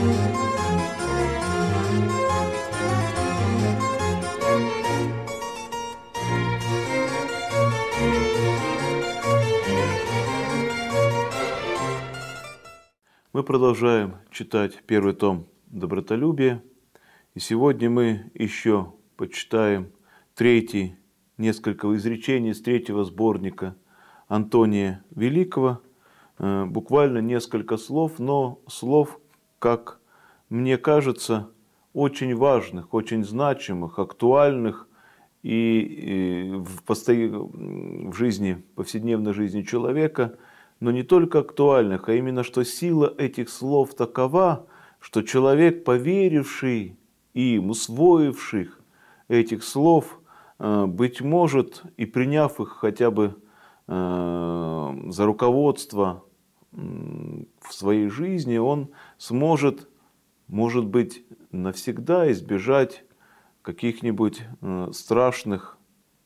Мы продолжаем читать первый том «Добротолюбие». И сегодня мы еще почитаем несколько изречений из третьего сборника Антония Великого. Буквально несколько слов, но слов, как мне кажется, очень важных, очень значимых, актуальных и в жизни, повседневной жизни человека, но не только актуальных, а именно, что сила этих слов такова, что человек, поверивший им, усвоивший этих слов, быть может, и приняв их хотя бы за руководство в своей жизни, он сможет, может быть, навсегда избежать каких-нибудь страшных,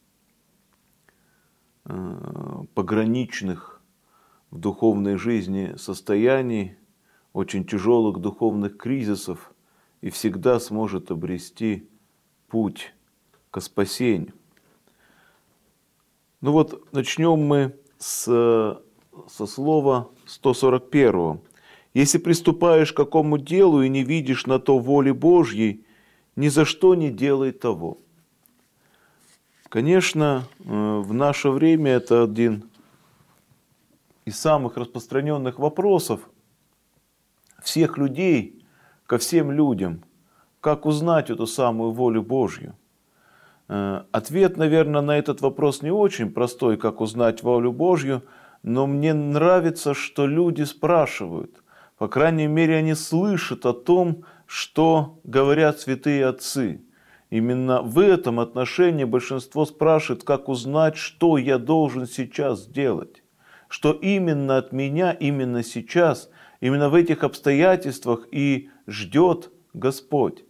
пограничных в духовной жизни состояний, очень тяжелых духовных кризисов, и всегда сможет обрести путь ко спасению. Ну вот, начнем мы со слова 141. «Если приступаешь к какому делу и не видишь на то воли Божьей, ни за что не делай того». Конечно, в наше время это один из самых распространенных вопросов всех людей ко всем людям. Как узнать эту самую волю Божью? Ответ, наверное, на этот вопрос не очень простой, как узнать волю Божью, но мне нравится, что люди спрашивают. По крайней мере, они слышат о том, что говорят святые отцы. Именно в этом отношении большинство спрашивает, как узнать, что я должен сейчас делать. Что именно от меня, именно сейчас, именно в этих обстоятельствах и ждет Господь.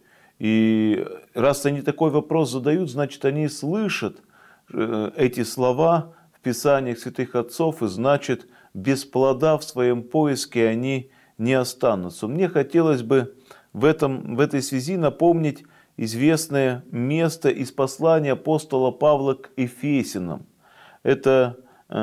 И раз они такой вопрос задают, значит, они слышат эти слова в Писаниях святых отцов, и значит, без плода в своем поиске они не останутся. Мне хотелось бы в этой связи напомнить известное место из послания апостола Павла к Ефесянам. Это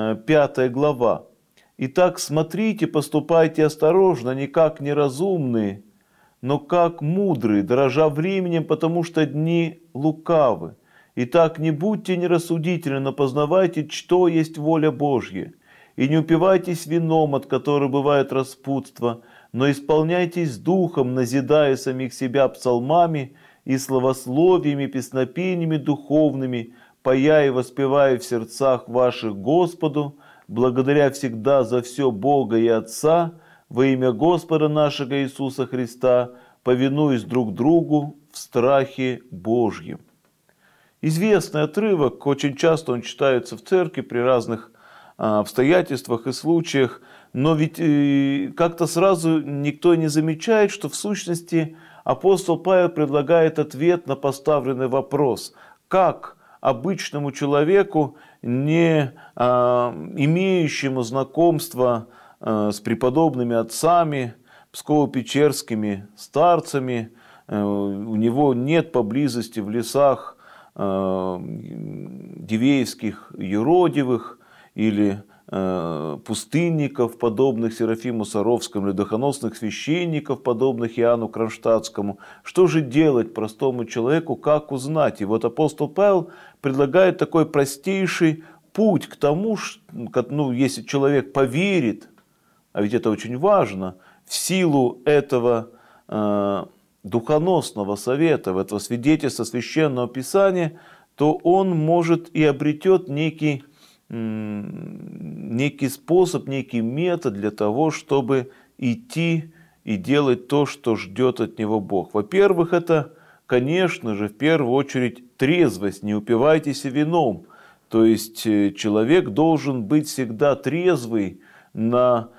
5 глава. «Итак, смотрите, поступайте осторожно, не как неразумные, но как мудрые, дорожа временем, потому что дни лукавы. Итак, не будьте нерассудительны, но познавайте, что есть воля Божья. И не упивайтесь вином, от которого бывает распутство, но исполняйтесь духом, назидая самих себя псалмами и словословиями, песнопениями духовными, поя и воспевая в сердцах ваших Господу, благодаря всегда за все Бога и Отца, во имя Господа нашего Иисуса Христа, повинуясь друг другу в страхе Божьем». Известный отрывок, очень часто он читается в церкви при разных обстоятельствах и случаях, но ведь как-то сразу никто не замечает, что в сущности апостол Павел предлагает ответ на поставленный вопрос: как обычному человеку, не имеющему знакомства с преподобными отцами, псково-печерскими старцами, у него нет поблизости в лесах дивеевских юродивых или пустынников, подобных Серафиму Саровскому, или духоносных священников, подобных Иоанну Кронштадтскому. Что же делать простому человеку, как узнать? И вот апостол Павел предлагает такой простейший путь к тому, если человек поверит, а ведь это очень важно, в силу этого духоносного совета, этого свидетельства Священного Писания, то он может и обретет некий способ, некий метод для того, чтобы идти и делать то, что ждет от него Бог. Во-первых, это, конечно же, в первую очередь трезвость, не упивайтесь вином. То есть человек должен быть всегда трезвый в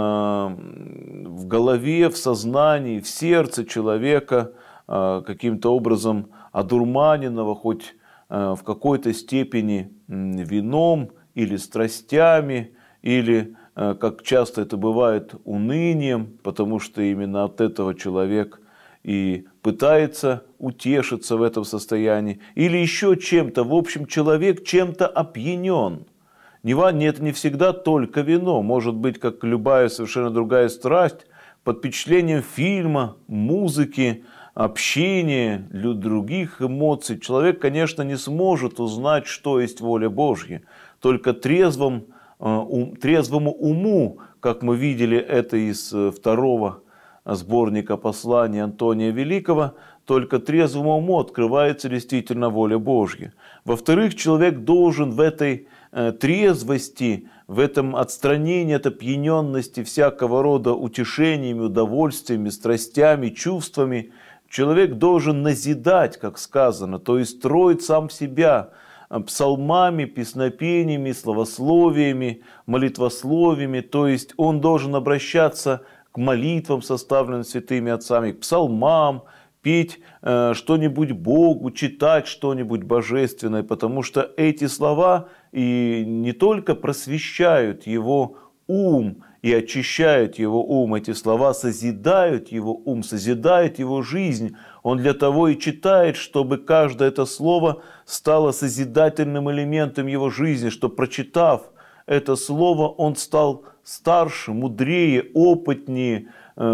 голове, в сознании, в сердце человека, каким-то образом одурманенного хоть в какой-то степени вином или страстями, или как часто это бывает, унынием, потому что именно от этого человек и пытается утешиться в этом состоянии, или еще чем-то. В общем, человек чем-то опьянен. Это не всегда только вино, может быть, как любая совершенно другая страсть, под впечатлением фильма, музыки, общения, других эмоций. Человек, конечно, не сможет узнать, что есть воля Божья. Только трезвому уму, как мы видели это из второго сборника послания Антония Великого, только трезвому уму открывается действительно воля Божья. Во-вторых, человек должен в этой трезвости, в этом отстранении от опьяненности всякого рода утешениями, удовольствиями, страстями, чувствами, человек должен назидать, как сказано, то есть строить сам себя псалмами, песнопениями, словословиями, молитвословиями, то есть он должен обращаться к молитвам, составленным святыми отцами, к псалмам, петь что-нибудь Богу, читать что-нибудь божественное, потому что эти слова и не только просвещают его ум и очищают его ум, эти слова созидают его ум, созидают его жизнь. Он для того и читает, чтобы каждое это слово стало созидательным элементом его жизни, что, прочитав это слово, он стал старше, мудрее, опытнее,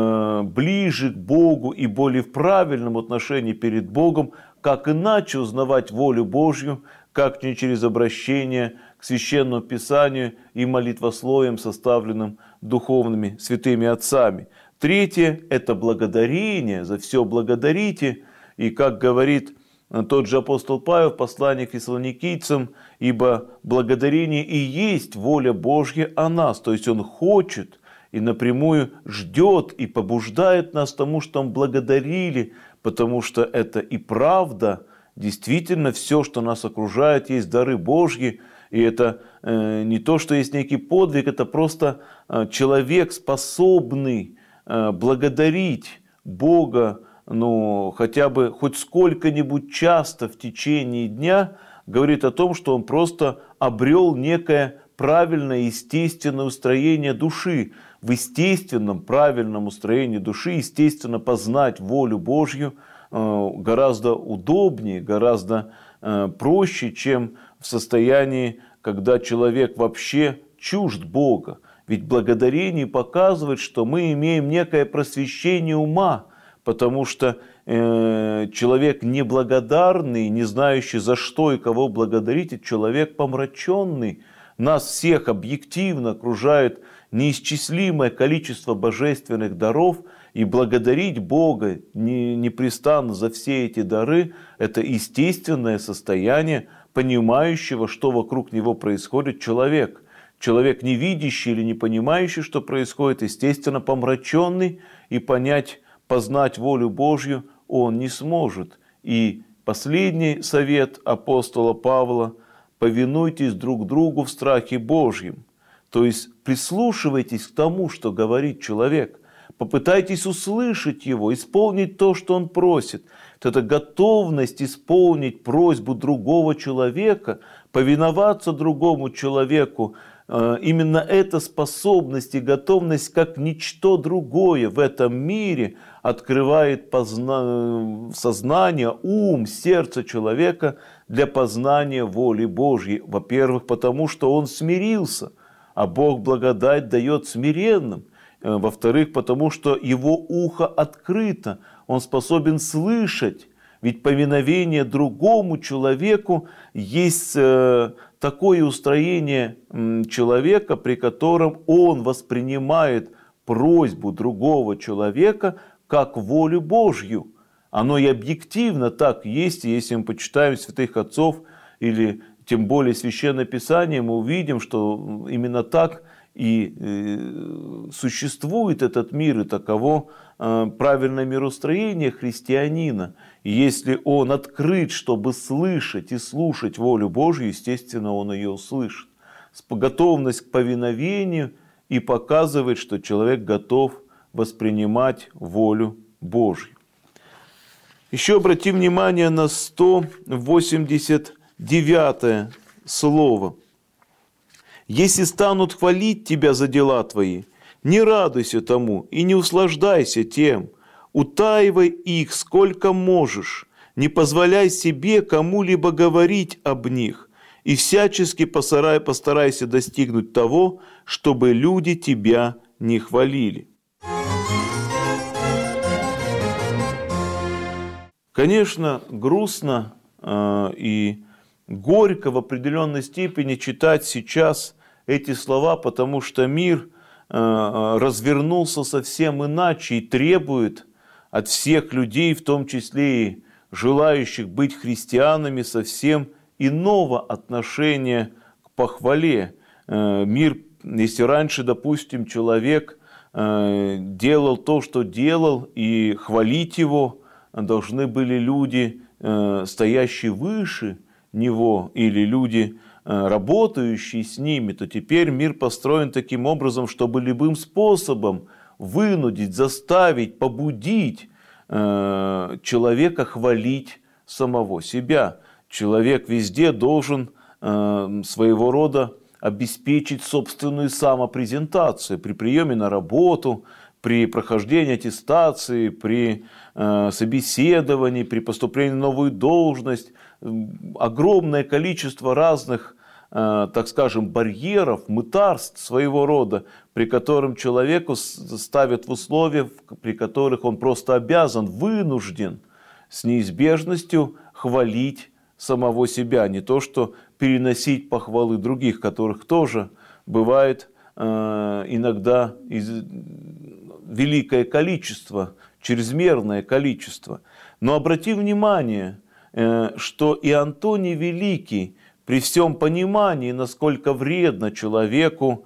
ближе к Богу и более в правильном отношении перед Богом, как иначе узнавать волю Божью, как не через обращение к Священному Писанию и молитвословиям, составленным духовными святыми отцами. Третье – это благодарение, за все благодарите. И как говорит тот же апостол Павел в послании к фессалоникийцам, ибо благодарение и есть воля Божья о нас. То есть он хочет и напрямую ждет и побуждает нас тому, что мы благодарили, потому что это и правда. Действительно, все, что нас окружает, есть дары Божьи. И это не то, что есть некий подвиг, это просто человек, способный благодарить Бога, хотя бы хоть сколько-нибудь часто в течение дня, говорит о том, что он просто обрел некое правильное, естественное устроение души. В естественном, правильном устроении души, естественно, познать волю Божью гораздо удобнее, гораздо проще, чем в состоянии, когда человек вообще чужд Бога. Ведь благодарение показывает, что мы имеем некое просвещение ума, потому что человек неблагодарный, не знающий за что и кого благодарить, это человек помраченный. Нас всех объективно окружает неисчислимое количество божественных даров, и благодарить Бога непрестанно за все эти дары – это естественное состояние понимающего, что вокруг него происходит человек. Человек, не видящий или не понимающий, что происходит, естественно, помраченный, и познать волю Божью он не сможет. И последний совет апостола Павла – повинуйтесь друг другу в страхе Божьем. То есть прислушивайтесь к тому, что говорит человек. Попытайтесь услышать его, исполнить то, что он просит. Вот эта готовность исполнить просьбу другого человека, повиноваться другому человеку, именно эта способность и готовность, как ничто другое в этом мире, открывает сознание, ум, сердце человека для познания воли Божьей. Во-первых, потому что он смирился, а Бог благодать дает смиренным. Во-вторых, потому что его ухо открыто, он способен слышать. Ведь повиновение другому человеку есть такое устроение человека, при котором он воспринимает просьбу другого человека как волю Божью. Оно и объективно так есть, и если мы почитаем святых отцов или тем более Священное Писание, мы увидим, что именно так и существует этот мир, и таково правильное мироустроение христианина. И если он открыт, чтобы слышать и слушать волю Божью, естественно, он ее услышит. Готовность к повиновению и показывает, что человек готов воспринимать волю Божью. Еще обратим внимание на 189 слово. Если станут хвалить тебя за дела твои, не радуйся тому и не услаждайся тем. Утаивай их сколько можешь, не позволяй себе кому-либо говорить об них, и всячески постарайся достигнуть того, чтобы люди тебя не хвалили. Конечно, грустно и горько в определенной степени читать сейчас эти слова, потому что мир развернулся совсем иначе и требует от всех людей, в том числе и желающих быть христианами, совсем иного отношения к похвале. Мир, если раньше, допустим, человек делал то, что делал, и хвалить его должны были люди, стоящие выше него, или люди, работающие с ними, то теперь мир построен таким образом, чтобы любым способом вынудить, заставить, побудить человека хвалить самого себя. Человек везде должен своего рода обеспечить собственную самопрезентацию при приеме на работу, при прохождении аттестации, при собеседовании, при поступлении на новую должность. Огромное количество разных, так скажем, барьеров, мытарств своего рода, при котором человеку ставят в условия, при которых он просто обязан, вынужден с неизбежностью хвалить самого себя, не то что переносить похвалы других, которых тоже бывает иногда великое количество, чрезмерное количество. Но обрати внимание, что и Антоний Великий, при всем понимании, насколько вредно человеку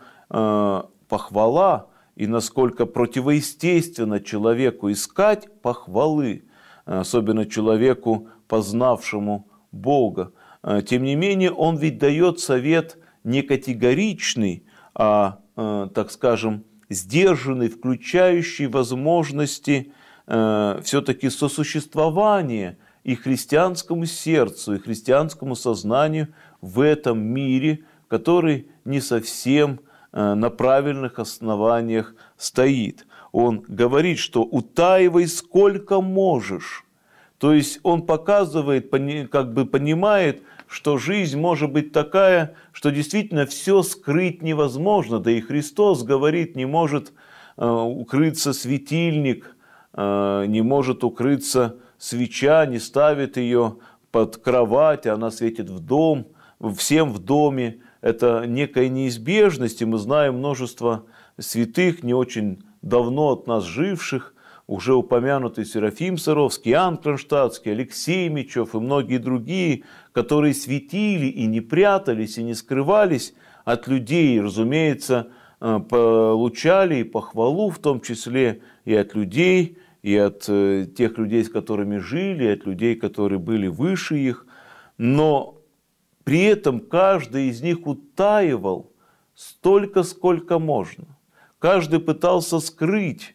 похвала и насколько противоестественно человеку искать похвалы, особенно человеку, познавшему Бога, тем не менее он ведь дает совет не категоричный, а, так скажем, сдержанный, включающий возможности все-таки сосуществования и христианскому сердцу, и христианскому сознанию в этом мире, который не совсем на правильных основаниях стоит. Он говорит, что утаивай сколько можешь. То есть он показывает, как бы понимает, что жизнь может быть такая, что действительно все скрыть невозможно. Да и Христос говорит, не может укрыться светильник, не может укрыться свеча, не ставит ее под кровать, она светит в дом, всем в доме. Это некая неизбежность, и мы знаем множество святых, не очень давно от нас живших, уже упомянутый Серафим Саровский, Иоанн Кронштадтский, Алексей Мечев и многие другие, которые светили и не прятались, и не скрывались от людей, разумеется, получали и похвалу, в том числе и от людей, и от тех людей, с которыми жили, и от людей, которые были выше их. Но при этом каждый из них утаивал столько, сколько можно. Каждый пытался скрыть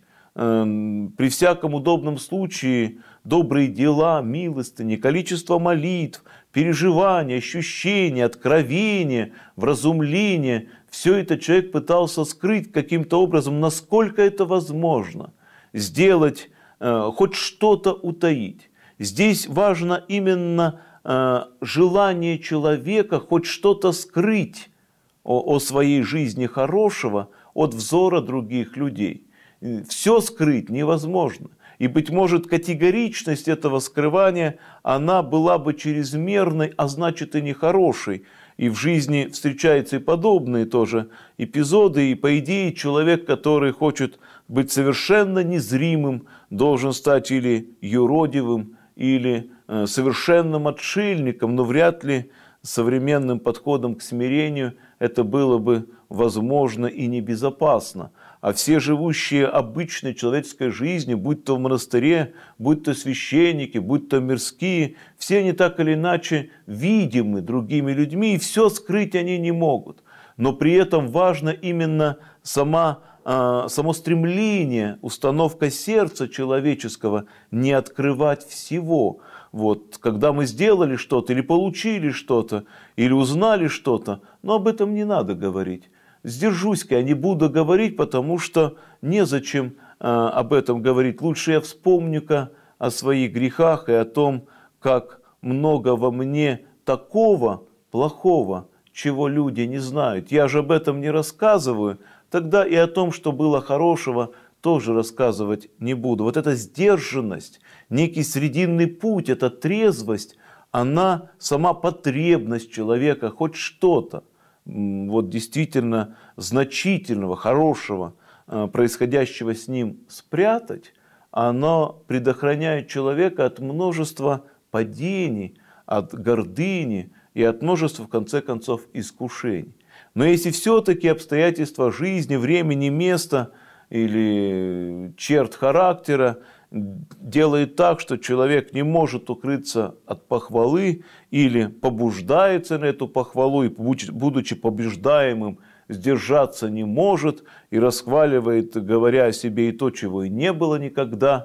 при всяком удобном случае добрые дела, милостыни, количество молитв, переживания, ощущения, откровения, вразумления. Все это человек пытался скрыть каким-то образом, насколько это возможно, сделать, хоть что-то утаить. Здесь важно именно желание человека хоть что-то скрыть о своей жизни хорошего от взора других людей. Все скрыть невозможно. И, быть может, категоричность этого скрывания, она была бы чрезмерной, а значит и нехорошей. И в жизни встречаются и подобные тоже эпизоды. И, по идее, человек, который хочет быть совершенно незримым, должен стать или юродивым, или совершенным отшельником, но вряд ли современным подходом к смирению это было бы возможно и небезопасно. А все живущие обычной человеческой жизнью, будь то в монастыре, будь то священники, будь то мирские, все они так или иначе видимы другими людьми, и все скрыть они не могут. Но при этом важно именно само стремление, установка сердца человеческого не открывать всего. Вот, когда мы сделали что-то, или получили что-то, или узнали что-то, но об этом не надо говорить. Сдержусь-ка, я не буду говорить, потому что незачем об этом говорить. Лучше я вспомню-ка о своих грехах и о том, как много во мне такого плохого, чего люди не знают. Я же об этом не рассказываю, тогда и о том, что было хорошего, тоже рассказывать не буду. Вот эта сдержанность, некий срединный путь, эта трезвость, она сама потребность человека, хоть что-то, вот действительно значительного, хорошего, происходящего с ним спрятать, оно предохраняет человека от множества падений, от гордыни и от множества, в конце концов, искушений. Но если все-таки обстоятельства жизни, времени, места или черт характера делает так, что человек не может укрыться от похвалы или побуждается на эту похвалу и, будучи побеждаемым, сдержаться не может и расхваливает, говоря о себе и то, чего и не было никогда,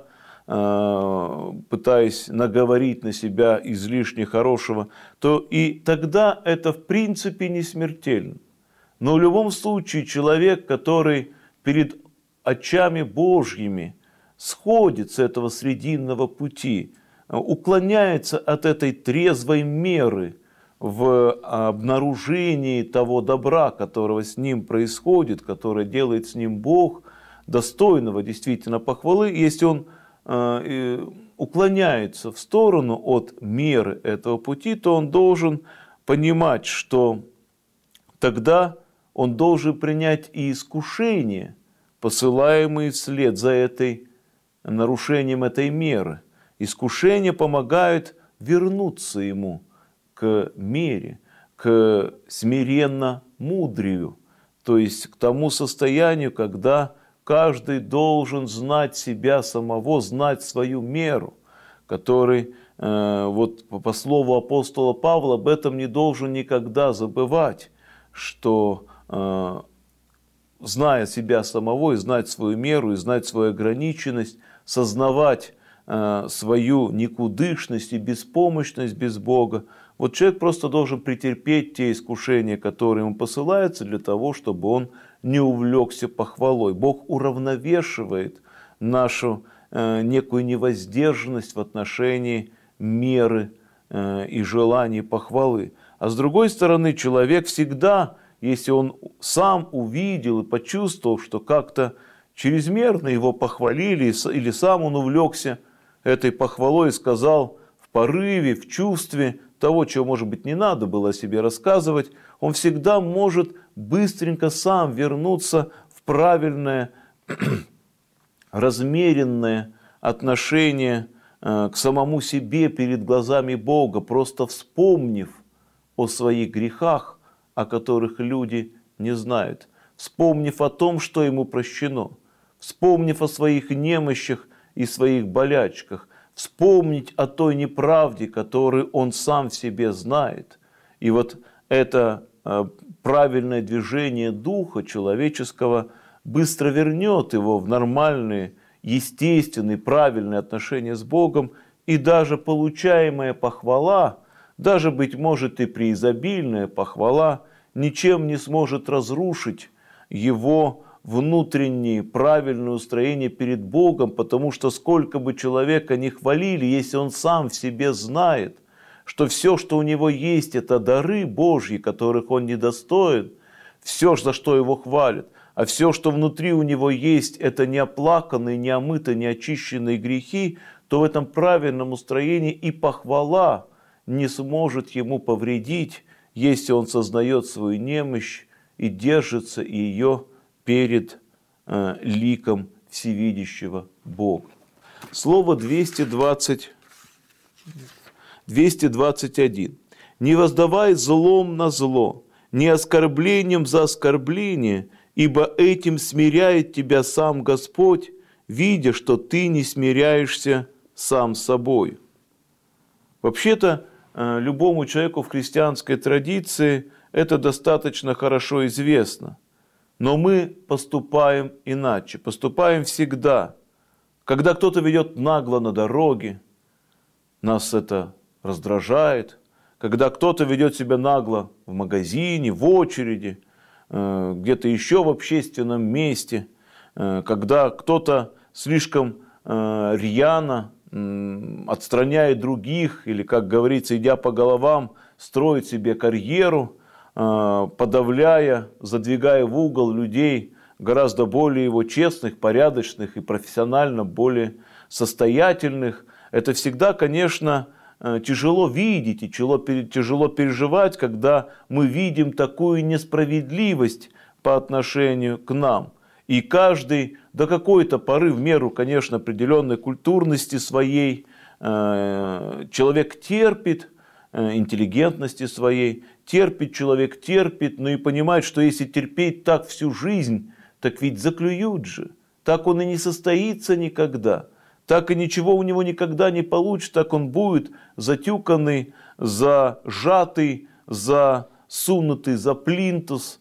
пытаясь наговорить на себя излишне хорошего, то и тогда это в принципе не смертельно. Но в любом случае человек, который перед очами Божьими сходит с этого срединного пути, уклоняется от этой трезвой меры в обнаружении того добра, которого с ним происходит, которое делает с ним Бог, достойного действительно похвалы, если он уклоняется в сторону от меры этого пути, то он должен понимать, что тогда он должен принять и искушения, посылаемые вслед за нарушением этой меры. Искушения помогают вернуться ему к мере, к смиренно мудрию, то есть к тому состоянию, когда каждый должен знать себя самого, знать свою меру, который, вот по слову апостола Павла, об этом не должен никогда забывать, что зная себя самого, и знать свою меру, и знать свою ограниченность, сознавать свою никудышность и беспомощность без Бога, вот человек просто должен претерпеть те искушения, которые ему посылаются, для того, чтобы он не увлекся похвалой. Бог уравновешивает нашу некую невоздержанность в отношении меры и желаний похвалы. А с другой стороны, человек всегда, если он сам увидел и почувствовал, что как-то чрезмерно его похвалили, или сам он увлекся этой похвалой и сказал в порыве, в чувстве того, чего, может быть, не надо было о себе рассказывать, он всегда может быстренько сам вернуться в правильное, размеренное отношение к самому себе перед глазами Бога, просто вспомнив о своих грехах, о которых люди не знают, вспомнив о том, что ему прощено, вспомнив о своих немощах и своих болячках, вспомнить о той неправде, которую он сам в себе знает. И вот это правильное движение духа человеческого быстро вернет его в нормальные, естественные, правильные отношения с Богом, и даже получаемая похвала, даже, быть может, и преизобильная похвала, ничем не сможет разрушить его внутреннее правильное устроение перед Богом, потому что сколько бы человека ни хвалили, если он сам в себе знает, что все, что у него есть, это дары Божьи, которых он недостоин, все, за что его хвалят, а все, что внутри у него есть, это неоплаканные, неомытые, неочищенные грехи, то в этом правильном устроении и похвала не сможет ему повредить, если он сознает свою немощь и держится ее перед ликом всевидящего Бога. Слово 221. «Не воздавай злом на зло, не оскорблением за оскорбление, ибо этим смиряет тебя сам Господь, видя, что ты не смиряешься сам с собой». Вообще-то, любому человеку в христианской традиции это достаточно хорошо известно. Но мы поступаем иначе, поступаем всегда. Когда кто-то ведет нагло на дороге, нас это раздражает, когда кто-то ведет себя нагло в магазине, в очереди, где-то еще в общественном месте, когда кто-то слишком рьяно отстраняет других или, как говорится, идя по головам, строит себе карьеру, подавляя, задвигая в угол людей гораздо более его честных, порядочных и профессионально более состоятельных. Это всегда, конечно, тяжело видеть и тяжело переживать, когда мы видим такую несправедливость по отношению к нам. И каждый до какой-то поры, в меру, конечно, определенной культурности своей, человек терпит, интеллигентности своей, человек терпит, но и понимает, что если терпеть так всю жизнь, так ведь заклюют же, так он и не состоится никогда, так и ничего у него никогда не получится, так он будет затюканный, зажатый, засунутый за плинтус,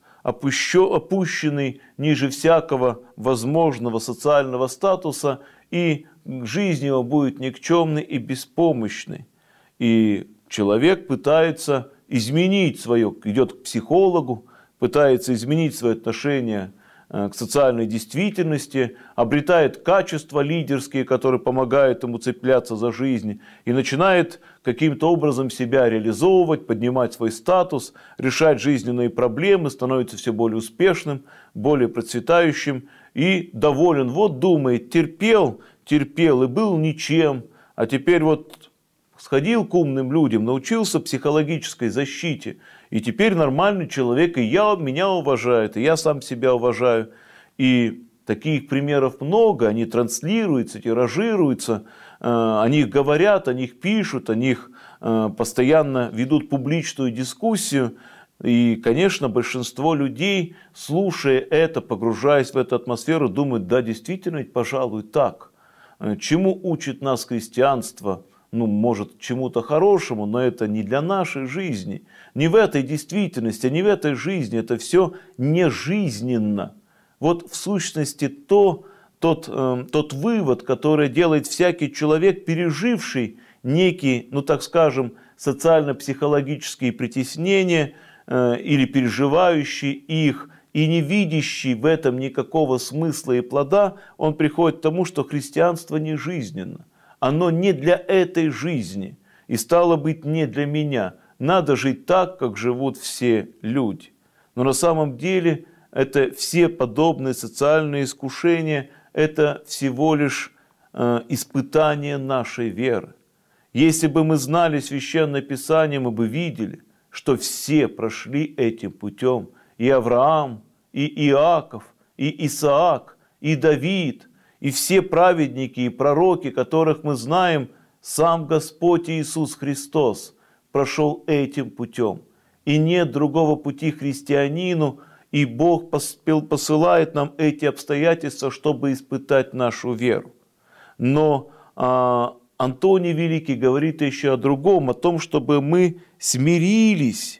опущенный ниже всякого возможного социального статуса, и жизнь его будет никчемной и беспомощной. И человек пытается изменить свое, идет к психологу, пытается изменить свое отношение к социальной действительности, обретает качества лидерские, которые помогают ему цепляться за жизнь, и начинает каким-то образом себя реализовывать, поднимать свой статус, решать жизненные проблемы, становится все более успешным, более процветающим и доволен. Вот думает, терпел и был ничем, а теперь вот сходил к умным людям, научился психологической защите, и теперь нормальный человек, и меня уважают, и я сам себя уважаю. И таких примеров много, они транслируются, тиражируются, о них говорят, о них пишут, о них постоянно ведут публичную дискуссию. И, конечно, большинство людей, слушая это, погружаясь в эту атмосферу, думают, да, действительно, пожалуй, так. Чему учит нас христианство? Ну, может, чему-то хорошему, но это не для нашей жизни, не в этой действительности, не в этой жизни, это все не жизненно. Вот в сущности тот вывод, который делает всякий человек, переживший некие, ну так скажем, социально-психологические притеснения или переживающий их, и не видящий в этом никакого смысла и плода, он приходит к тому, что христианство не жизненно. Оно не для этой жизни и стало быть не для меня. Надо жить так, как живут все люди. Но на самом деле это все подобные социальные искушения, это всего лишь испытание нашей веры. Если бы мы знали Священное Писание, мы бы видели, что все прошли этим путем. И Авраам, и Иаков, и Исаак, и Давид, и все праведники и пророки, которых мы знаем, сам Господь Иисус Христос прошел этим путем. И нет другого пути христианину, и Бог посылает нам эти обстоятельства, чтобы испытать нашу веру. Но Антоний Великий говорит еще о другом, о том, чтобы мы смирились,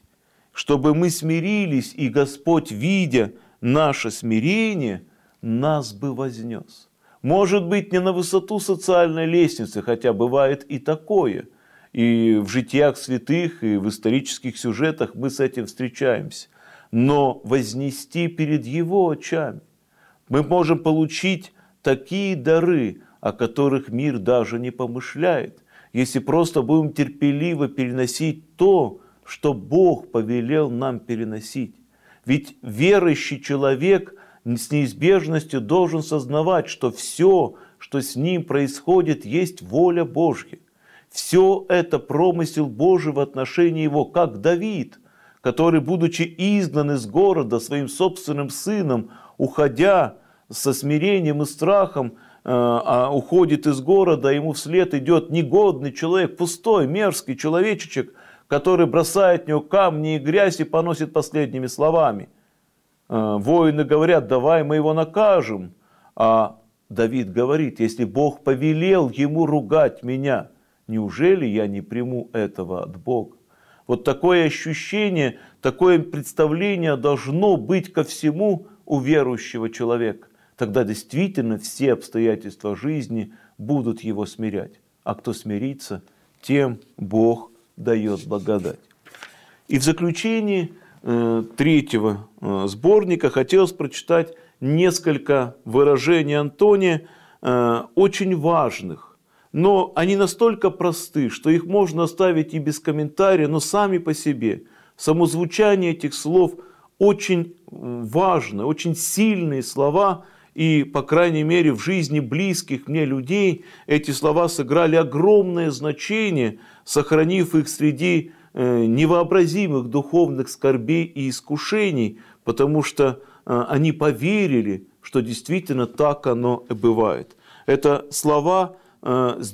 и Господь, видя наше смирение, нас бы вознес. Может быть, не на высоту социальной лестницы, хотя бывает и такое. И в житиях святых, и в исторических сюжетах мы с этим встречаемся. Но вознести перед Его очами. Мы можем получить такие дары, о которых мир даже не помышляет, если просто будем терпеливо переносить то, что Бог повелел нам переносить. Ведь верующий человек с неизбежностью должен сознавать, что все, что с ним происходит, есть воля Божья. Все это промысел Божий в отношении его, как Давид, который, будучи изгнан из города своим собственным сыном, уходя со смирением и страхом, уходит из города, ему вслед идет негодный человек, пустой, мерзкий человечечек, который бросает в него камни и грязь и поносит последними словами. Воины говорят, давай мы его накажем. А Давид говорит, если Бог повелел ему ругать меня, неужели я не приму этого от Бога? Вот такое ощущение, такое представление должно быть ко всему у верующего человека. Тогда действительно все обстоятельства жизни будут его смирять. А кто смирится, тем Бог дает благодать. И в заключении третьего сборника хотелось прочитать несколько выражений Антония, очень важных, но они настолько просты, что их можно оставить и без комментария, но сами по себе, само звучание этих слов очень важно, очень сильные слова, и, по крайней мере, в жизни близких мне людей эти слова сыграли огромное значение, сохранив их среди невообразимых духовных скорбей и искушений, потому что они поверили, что действительно так оно и бывает. Это слова с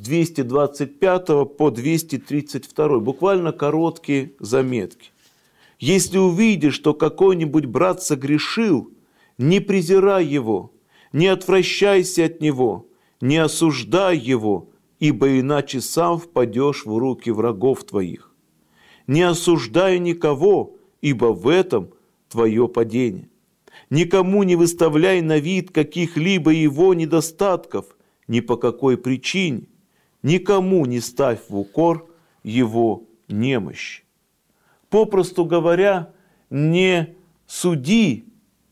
225 по 232, буквально короткие заметки. «Если увидишь, что какой-нибудь брат согрешил, не презирай его, не отвращайся от него, не осуждай его, ибо иначе сам впадешь в руки врагов твоих. Не осуждай никого, ибо в этом твое падение. Никому не выставляй на вид каких-либо его недостатков, ни по какой причине. Никому не ставь в укор его немощь». Попросту говоря, не суди,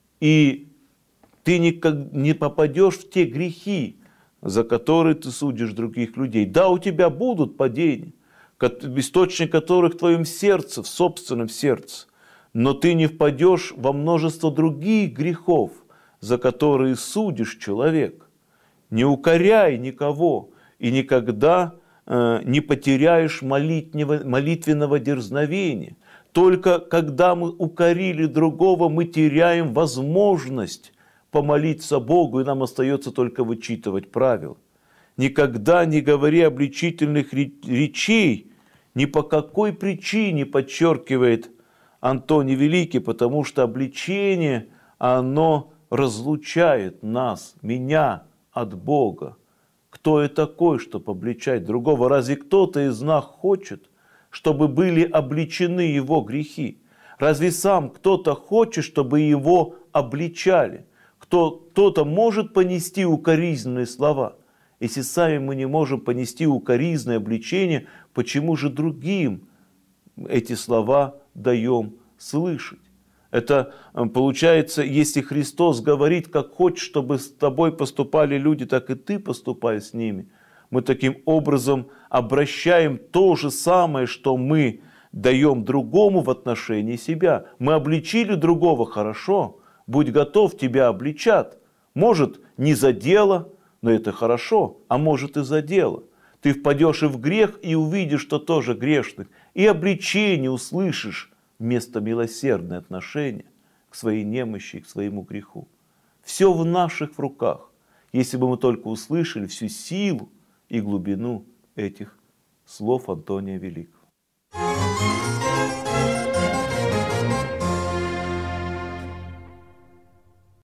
и ты не попадешь в те грехи, за которые ты судишь других людей. Да, у тебя будут падения, источник которых в твоем сердце, в собственном сердце, но ты не впадешь во множество других грехов, за которые судишь человека. Не укоряй никого и никогда не потеряешь молитвенного дерзновения. Только когда мы укорили другого, мы теряем возможность помолиться Богу, и нам остается только вычитывать правила. Никогда не говори обличительных речей, ни по какой причине, подчеркивает Антоний Великий, потому что обличение, оно разлучает нас, меня от Бога. Кто я такой, чтобы обличать другого? Разве кто-то из нас хочет, чтобы были обличены его грехи? Разве сам кто-то хочет, чтобы его обличали? Кто-то может понести укоризненные слова? Если сами мы не можем понести укоризненное обличение, почему же другим эти слова даем слышать? Это получается, если Христос говорит, как хочешь, чтобы с тобой поступали люди, так и ты поступай с ними. Мы таким образом обращаем то же самое, что мы даем другому в отношении себя. Мы обличили другого, хорошо, будь готов, тебя обличат. Может, не за дело, но это хорошо, а может и за дело. Ты впадешь и в грех, и увидишь, что тоже грешных, и обличение услышишь вместо милосердное отношение к своей немощи, к своему греху. Все в наших руках, если бы мы только услышали всю силу и глубину этих слов Антония Великого.